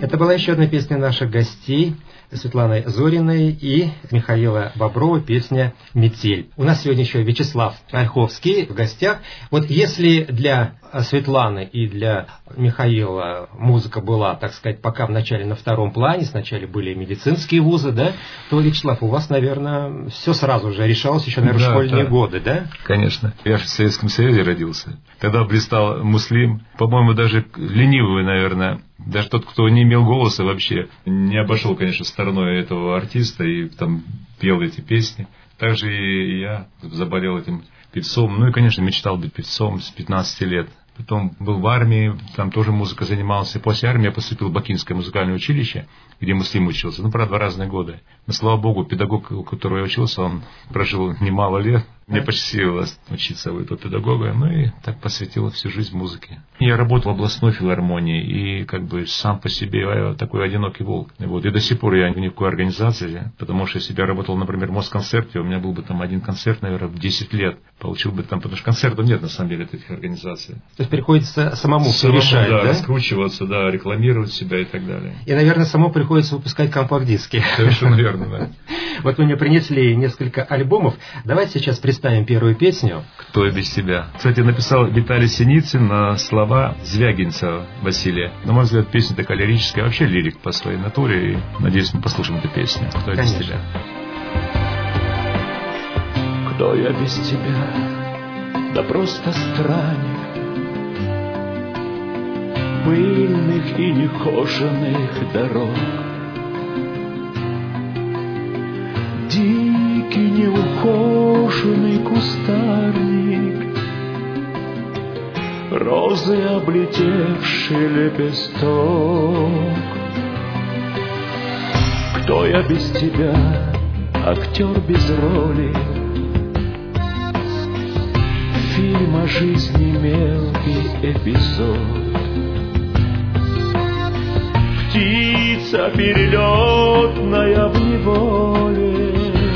Это была еще одна песня наших гостей, Светланы Зориной и Михаила Боброва, песня «Метель». У нас сегодня еще Вячеслав Ольховский в гостях. Вот если для Светланы и для Михаила музыка была, так сказать, пока вначале на втором плане, сначала были медицинские вузы, да, то, Вячеслав, у вас, наверное, все сразу же решалось еще, наверное, школьные годы, да? Конечно. Я же в Советском Союзе родился. Тогда блистал Муслим, по-моему, даже ленивый, наверное. Даже тот, кто не имел голоса вообще, не обошел, конечно, стороной этого артиста и там пел эти песни. Также и я заболел этим певцом. Ну и, конечно, мечтал быть певцом с 15 лет. Потом был в армии, там тоже музыкой занимался. После армии я поступил в Бакинское музыкальное училище, где Муслим учился. Ну, правда, разные годы. Но, слава богу, педагог, у которого я учился, он прожил немало лет. Мне посчастливилось учиться у этого педагога. Ну и так посвятил всю жизнь музыке. Я работал в областной филармонии и как бы сам по себе я такой одинокий волк. Вот. И до сих пор я ни в какой организации, потому что если бы я работал, например, в Москонцерте, у меня был бы там один концерт, наверное, в 10 лет. Получил бы там, потому что концертов нет, на самом деле, от этих организаций. То есть приходится самому все решать, да? Раскручиваться, да, рекламировать себя и так далее. И, наверное, самому приходится выпускать компакт-диски. Совершенно верно, да. Вот вы мне принесли несколько альбомов. Давайте сейчас представим первую песню. «Кто я без тебя». Кстати, написал Виталий Синицын на слова Звягинцева Василия. На мой взгляд, песня такая лирическая, вообще лирик по своей натуре. И, надеюсь, мы послушаем эту песню «Кто я без тебя». Кто я без тебя, да просто странник пыльных и нехоженных дорог, дикий неухоженный кустарник, розы облетевший лепесток. Кто я без тебя, актер без роли, фильма жизни мелкий эпизод, птица перелетная в неволе,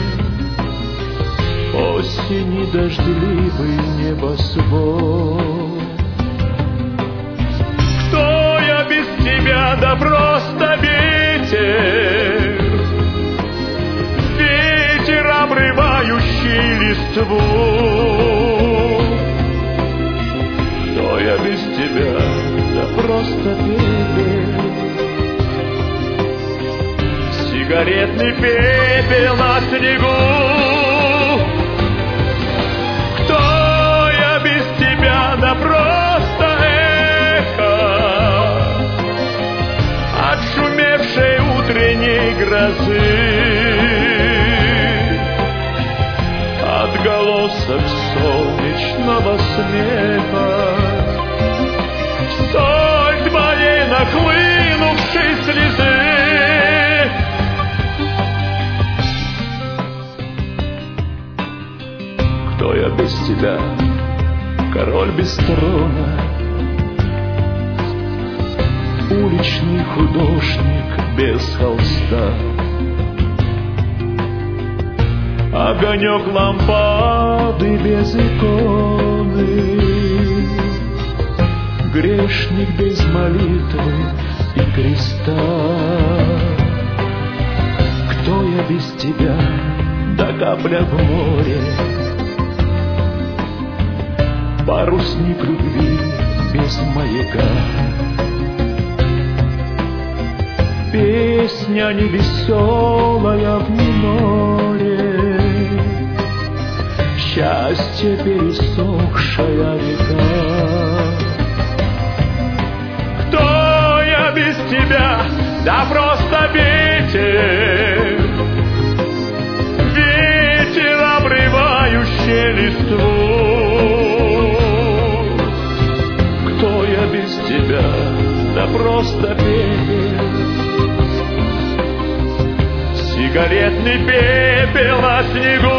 осени дождливый небосвод. Кто я без тебя, да просто ветер, ветер, обрывающий листву. Кто я без тебя, да просто пепел, сигаретный пепел на снегу. Кто я без тебя, да просто эхо отшумевшей утренней грозы, отголосок солнечного смеха, соль моей нахлынувшей слезы. Кто я без тебя, король без трона, уличный художник без холста, огонек лампады без иконы, грешник без молитвы и креста. Кто я без тебя, да капля в море, парусник любви без маяка, песня невеселая в миноре, счастье пересохшая река. Кто я без тебя, да просто ветер, ветер, обрывающий листву. Кто я без тебя, да просто пепел, сигаретный пепел на снегу.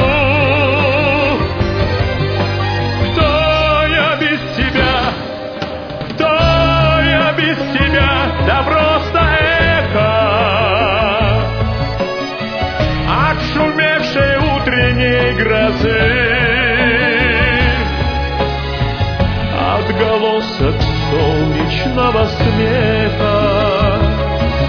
Кто я без тебя, кто я без тебя, да просто эхо отшумевшей утренней грозы, отголосок солнечного смеха,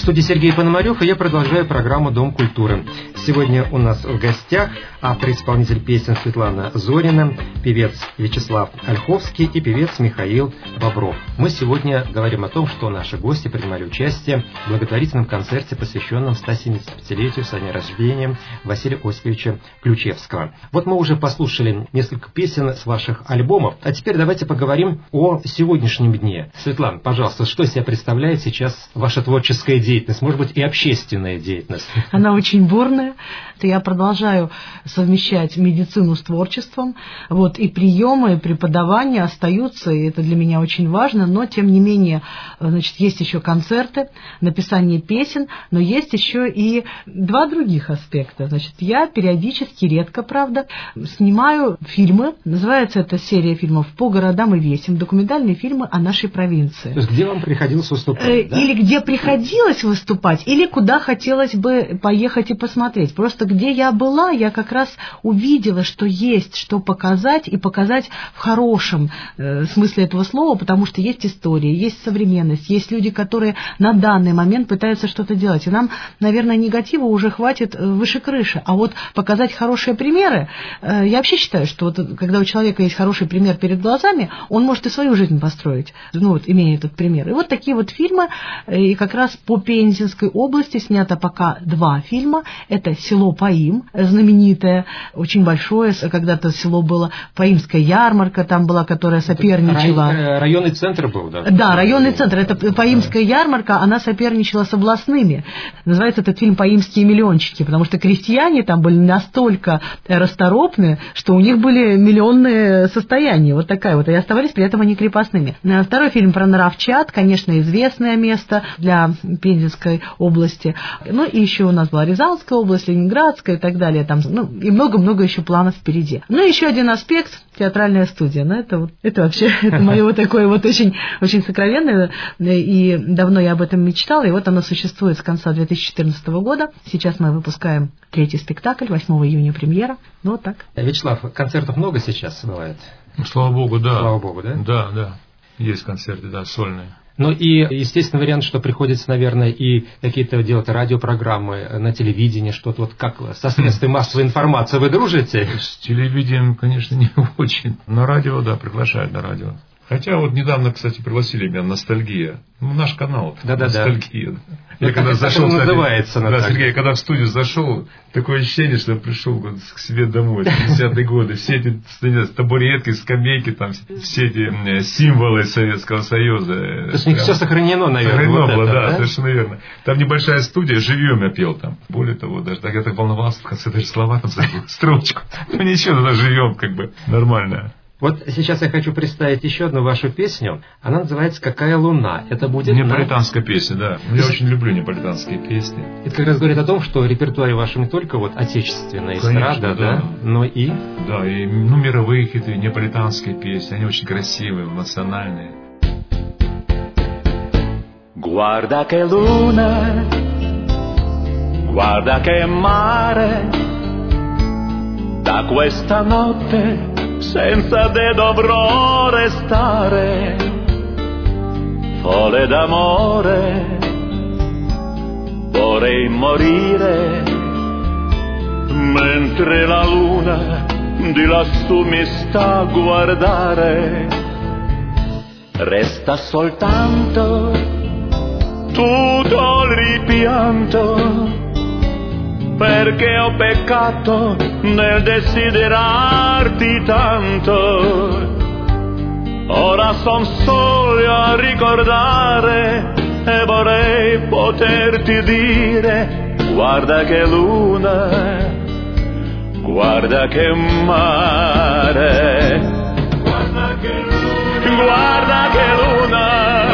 студии Сергей Пономарев, и я продолжаю программу «Дом культуры». Сегодня у нас в гостях автор-исполнитель песен Светлана Зорина, певец Вячеслав Ольховский и певец Михаил Бобров. Мы сегодня говорим о том, что наши гости принимали участие в благотворительном концерте, посвященном 175-летию со дня рождения Василия Осиповича Ключевского. Вот мы уже послушали несколько песен с ваших альбомов, а теперь давайте поговорим о сегодняшнем дне. Светлана, пожалуйста, что из себя представляет сейчас ваша творческая деятельность, может быть, и общественная деятельность? Она очень бурная. Я продолжаю совмещать медицину с творчеством. Вот, и приемы, и преподавания остаются, и это для меня очень важно, но, тем не менее, значит, есть еще концерты, написание песен, но есть еще и два других аспекта. Значит, я периодически, редко, правда, снимаю фильмы. Называется эта серия фильмов «По городам и весям», документальные фильмы о нашей провинции. То есть где вам приходилось выступать? Да? Или где приходилось выступать, или куда хотелось бы поехать и посмотреть. Просто где я была, я как раз увидела, что есть что показать, и показать в хорошем смысле этого слова, потому что есть история, есть современность, есть люди, которые на данный момент пытаются что-то делать. И нам, наверное, негатива уже хватит выше крыши. А вот показать хорошие примеры, я вообще считаю, что вот, когда у человека есть хороший пример перед глазами, он может и свою жизнь построить, ну вот, имея этот пример. И вот такие вот фильмы, и как раз по Пензенской области снято пока два фильма. Это село Паим, знаменитое, очень большое, когда-то село было, Паимская ярмарка там была, которая соперничала. Районный центр был, да? Да, районный центр. Это Паимская ярмарка, она соперничала с областными. Называется этот фильм «Паимские миллиончики», потому что крестьяне там были настолько расторопны, что у них были миллионные состояния. Вот такая вот. И оставались при этом они крепостными. Второй фильм про Наровчат, конечно, известное место для Пензенской области. Ну и еще у нас была Рязанская область, Ленинградская и так далее. Там, ну, и много-много еще планов впереди. Ну и еще один аспект — театральная студия. Но это вообще это мое вот такое вот очень, очень сокровенное. И давно я об этом мечтала. И вот оно существует с конца 2014 года. Сейчас мы выпускаем третий спектакль, 8 июня премьера. Ну вот так. Вячеслав, концертов много сейчас бывает? Слава Богу, да. Слава Богу, да? Да. Есть концерты, да, сольные. Ну и, естественно, вариант, что приходится, наверное, и какие-то делать радиопрограммы на телевидении, что-то вот как со средствами массовой информации вы дружите? С телевидением, конечно, не очень. На радио, да, приглашают на радио. Хотя вот недавно, кстати, пригласили меня «Ностальгия». Ну, наш канал. Да-да-да. «Ностальгия». Я когда как зашел, это называется. Да, Сергей, когда в студию зашел, такое ощущение, что я пришел к себе домой, 70-е годы. Все эти табуретки, скамейки, там, все эти символы Советского Союза. То есть у них все сохранено, наверное. Сохранено вот было, это, да, совершенно верно. Там небольшая студия, живьем я пел там. Более того, даже так я так волновался, в конце даже слова там забыл, строчку. Ну ничего, тогда живем, как бы, нормально. Вот сейчас я хочу представить еще одну вашу песню. Она называется «Какая луна?». Это будет... Неаполитанская песня, да. Я очень люблю неаполитанские песни. Это как раз говорит о том, что репертуаре вашем не только вот отечественная эстрада, да, но и... Да, и мировые хиты, неаполитанские песни. Они очень красивые, эмоциональные. Guarda che luna, guarda che mare, da questa notte senza te dovrò restare, folle d'amore, vorrei morire, mentre la luna di lassù mi sta a guardare. Resta soltanto tutto il ripianto, perché ho peccato nel desiderarti tanto. Ora son solo a ricordare e vorrei poterti dire: guarda che luna, guarda che mare, guarda che luna, guarda che luna,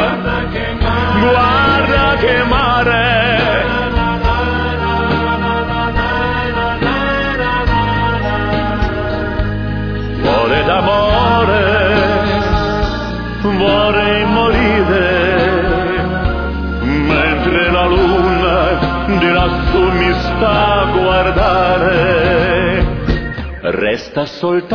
guarda che mare. D'amore, vorrei morire, mentre la luna di lassù mi sta a guardare. Resta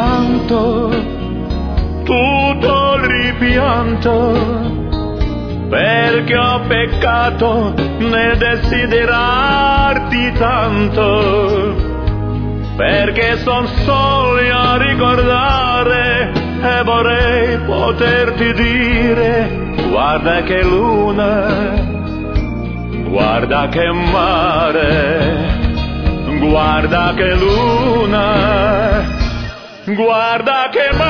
soltanto tutto il ripianto, perché ho peccato nel desiderarti tanto, perché son soli a ricordare e vorrei poterti dire: guarda che luna, guarda che mare, guarda che luna, guarda che mare.